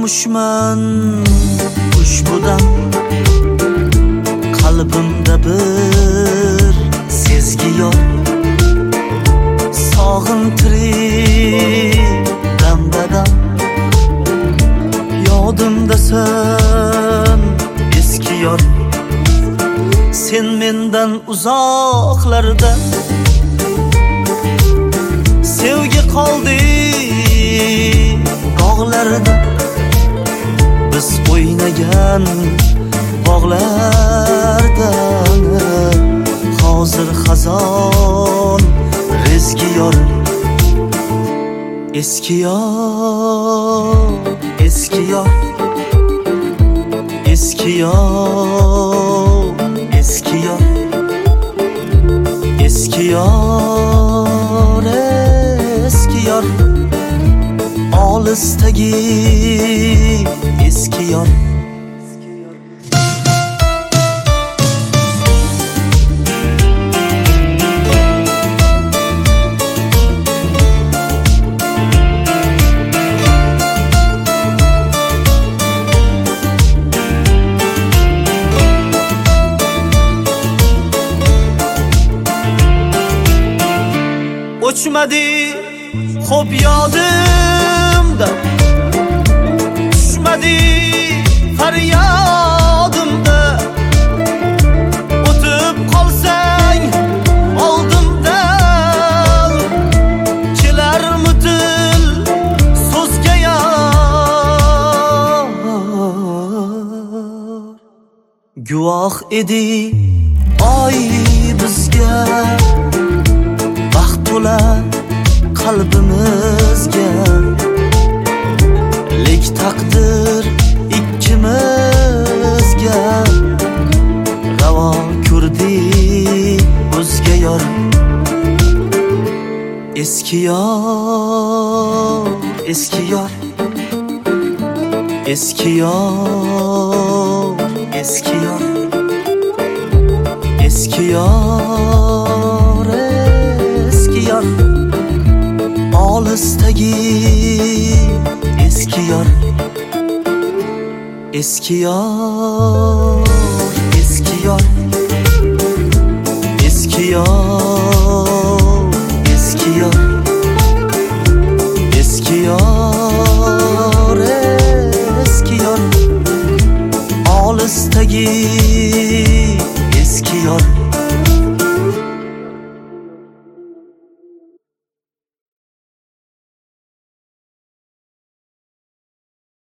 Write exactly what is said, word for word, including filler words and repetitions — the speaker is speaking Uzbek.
Qushman ushbudan qalbimda bir sezgi yor sog'intirik damdadan yodimdasan eski yor sen mendan uzoqlarda sevgi qoldi dog'larda biz o'ynagan bog'lardan hozir xazon rezgi yor eski yor eski yor eski yor eski yor eski yor eski yor olisdagi eski yor o'chmadi xo'p yodimda tushmadi faryodimda o'tib qolsang oldimdan kelarmitil so'zga yor guvoh edi oy bizga to'la qalbimizga lek taqdir ikkimizga ravo ko'rdi o'zga yor eski yor eski yor eski yor eski yor eski yor yor olisdagi eski yor eski yor eski yor eski yor eski yor eski yor eski yor olisdagi eski yor